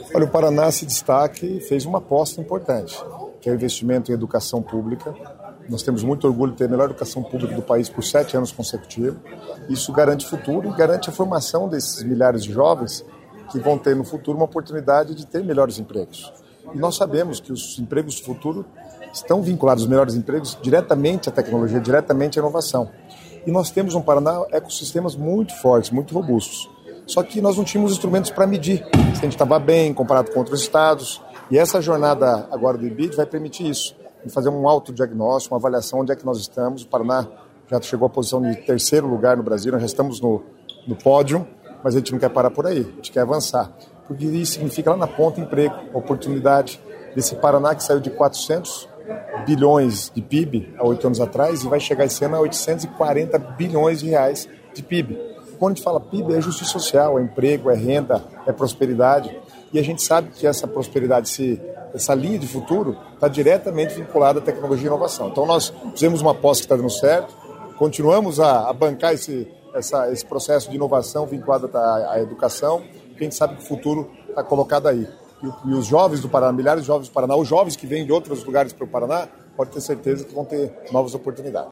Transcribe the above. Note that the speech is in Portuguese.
Olha, o Paraná se destaca e fez uma aposta importante, que é o investimento em educação pública. Nós temos muito orgulho de ter a melhor educação pública do país por 7 anos consecutivos. Isso garante futuro e garante a formação desses milhares de jovens que vão ter no futuro uma oportunidade de ter melhores empregos. E nós sabemos que os empregos do futuro estão vinculados, os melhores empregos, diretamente à tecnologia, diretamente à inovação. E nós temos no Paraná ecossistemas muito fortes, muito robustos. Só que nós não tínhamos instrumentos para medir se a gente estava bem comparado com outros estados. E essa jornada agora do IBID vai permitir isso, de fazer um autodiagnóstico, uma avaliação onde é que nós estamos. O Paraná já chegou à posição de 3º lugar no Brasil, nós já estamos no pódio, mas a gente não quer parar por aí, a gente quer avançar. Porque isso significa lá na ponta emprego, oportunidade desse Paraná que saiu de 400 bilhões de PIB há 8 anos atrás e vai chegar esse ano a 840 bilhões de reais de PIB. Quando a gente fala PIB, é justiça social, é emprego, é renda, é prosperidade. E a gente sabe que essa prosperidade, essa linha de futuro, está diretamente vinculada à tecnologia e inovação. Então nós fizemos uma aposta que está dando certo, continuamos a bancar esse processo de inovação vinculado à educação, porque a gente sabe que o futuro está colocado aí. E os jovens do Paraná, milhares de jovens do Paraná, os jovens que vêm de outros lugares para o Paraná, pode ter certeza que vão ter novas oportunidades.